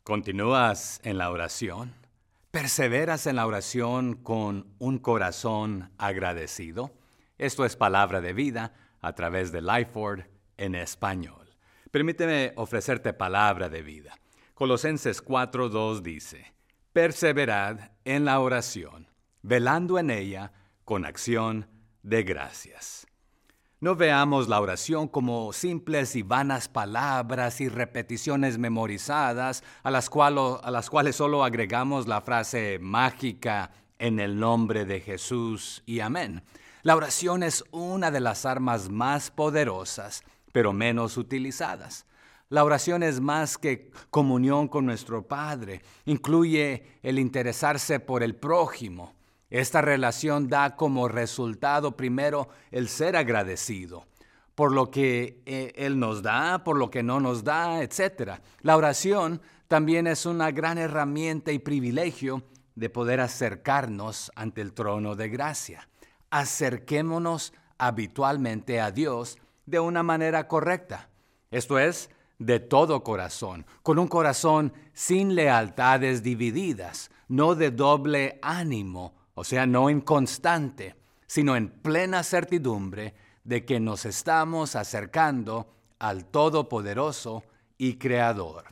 ¿Continúas en la oración? ¿Perseveras en la oración con un corazón agradecido? Esto es Palabra de Vida a través de Lifeword en español. Permíteme ofrecerte palabra de vida. Colosenses 4:2 dice: Perseverad en la oración, velando en ella con acción de gracias. No veamos la oración como simples y vanas palabras y repeticiones memorizadas a las cuales solo agregamos la frase mágica en el nombre de Jesús y amén. La oración es una de las armas más poderosas, pero menos utilizadas. La oración es más que comunión con nuestro Padre. Incluye el interesarse por el prójimo. Esta relación da como resultado primero el ser agradecido por lo que Él nos da, por lo que no nos da, etc. La oración también es una gran herramienta y privilegio de poder acercarnos ante el trono de gracia. Acerquémonos habitualmente a Dios de una manera correcta. Esto es, de todo corazón, con un corazón sin lealtades divididas, no de doble ánimo, o sea, no inconstante, sino en plena certidumbre de que nos estamos acercando al Todopoderoso y Creador.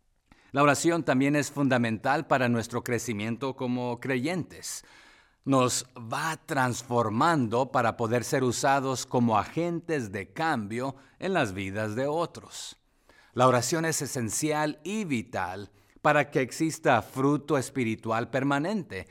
La oración también es fundamental para nuestro crecimiento como creyentes. Nos va transformando para poder ser usados como agentes de cambio en las vidas de otros. La oración es esencial y vital para que exista fruto espiritual permanente.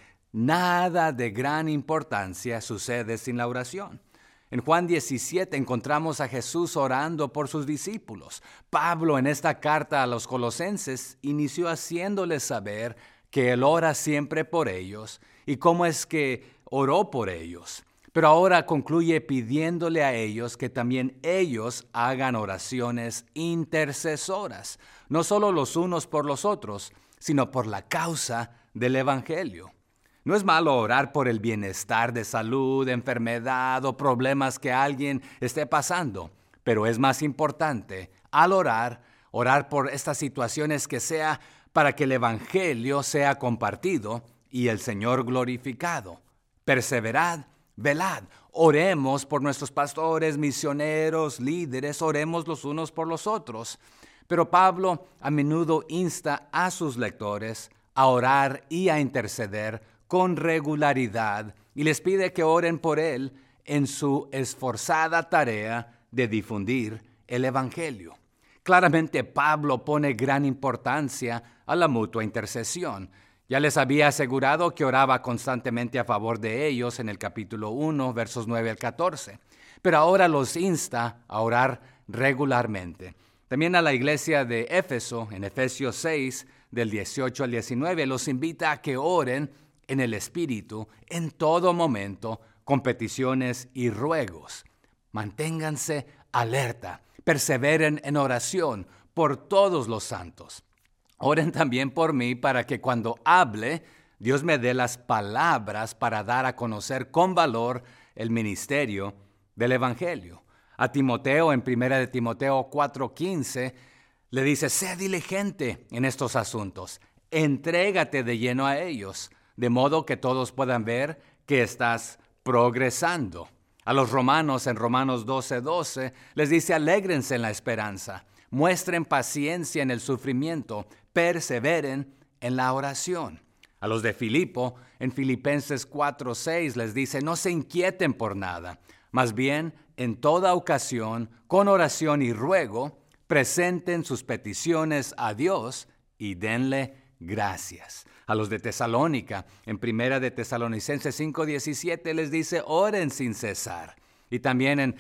Nada de gran importancia sucede sin la oración. En Juan 17 encontramos a Jesús orando por sus discípulos. Pablo en esta carta a los Colosenses inició haciéndoles saber que Él ora siempre por ellos y cómo es que oró por ellos. Pero ahora concluye pidiéndole a ellos que también ellos hagan oraciones intercesoras, no solo los unos por los otros, sino por la causa del Evangelio. No es malo orar por el bienestar de salud, enfermedad o problemas que alguien esté pasando, pero es más importante al orar por estas situaciones que sea para que el Evangelio sea compartido y el Señor glorificado. Perseverad, velad, oremos por nuestros pastores, misioneros, líderes, oremos los unos por los otros. Pero Pablo a menudo insta a sus lectores a orar y a interceder con regularidad y les pide que oren por él en su esforzada tarea de difundir el Evangelio. Claramente Pablo pone gran importancia a la mutua intercesión. Ya les había asegurado que oraba constantemente a favor de ellos en el capítulo 1, versos 9 al 14. Pero ahora los insta a orar regularmente. También a la iglesia de Éfeso, en Efesios 6, del 18 al 19, los invita a que oren en el Espíritu en todo momento con peticiones y ruegos. Manténganse alerta, perseveren en oración por todos los santos. Oren también por mí para que cuando hable, Dios me dé las palabras para dar a conocer con valor el ministerio del Evangelio. A Timoteo, en 1 de Timoteo 4:15, le dice: sé diligente en estos asuntos, entrégate de lleno a ellos, de modo que todos puedan ver que estás progresando. A los romanos, en Romanos 12:12, les dice: alégrense en la esperanza, muestren paciencia en el sufrimiento, perseveren en la oración. A los de Filipo, en Filipenses 4:6, les dice: no se inquieten por nada, más bien, en toda ocasión, con oración y ruego, presenten sus peticiones a Dios y denle gracias. A los de Tesalónica, en 1 de Tesalonicenses 5:17, les dice: oren sin cesar. Y también en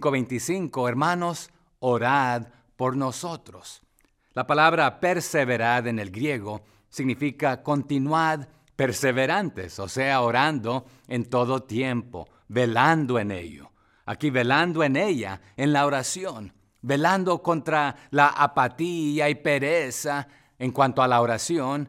5:25, hermanos, orad por nosotros. La palabra perseverad en el griego significa continuad perseverantes, o sea, orando en todo tiempo, velando en ello. Aquí velando en ella, en la oración, velando contra la apatía y pereza en cuanto a la oración,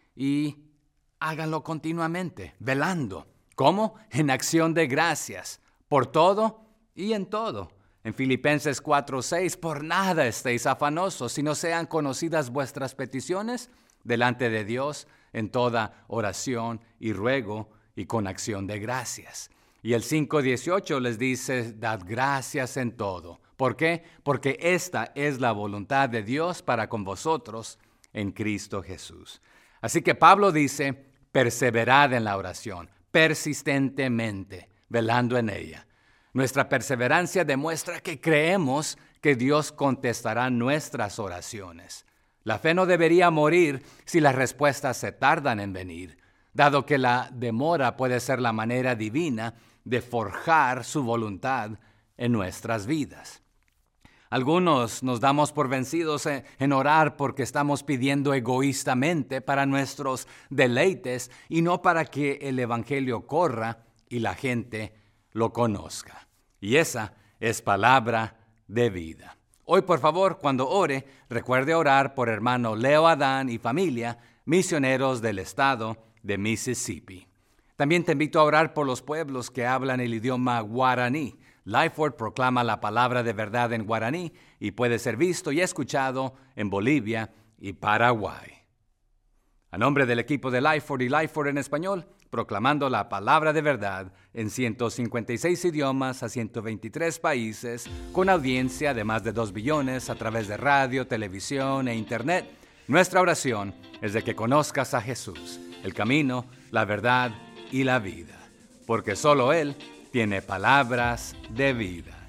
y háganlo continuamente, velando. ¿Cómo? En acción de gracias, por todo y en todo. En Filipenses 4:6, por nada estéis afanosos, sino sean conocidas vuestras peticiones delante de Dios en toda oración y ruego y con acción de gracias. Y el 5:18 les dice, dad gracias en todo. ¿Por qué? Porque esta es la voluntad de Dios para con vosotros en Cristo Jesús. Así que Pablo dice, perseverad en la oración, persistentemente, velando en ella. Nuestra perseverancia demuestra que creemos que Dios contestará nuestras oraciones. La fe no debería morir si las respuestas se tardan en venir, dado que la demora puede ser la manera divina de forjar su voluntad en nuestras vidas. Algunos nos damos por vencidos en orar porque estamos pidiendo egoístamente para nuestros deleites y no para que el evangelio corra y la gente lo conozca. Y esa es palabra de vida. Hoy, por favor, cuando ore, recuerde orar por hermano Leo Adán y familia, misioneros del estado de Mississippi. También te invito a orar por los pueblos que hablan el idioma guaraní. Lifeword proclama la palabra de verdad en guaraní y puede ser visto y escuchado en Bolivia y Paraguay. A nombre del equipo de Lifeword y Lifeword en español, proclamando la palabra de verdad en 156 idiomas a 123 países, con audiencia de más de 2 billones a través de radio, televisión e internet, nuestra oración es de que conozcas a Jesús, el camino, la verdad y la vida, porque solo Él tiene palabras de vida.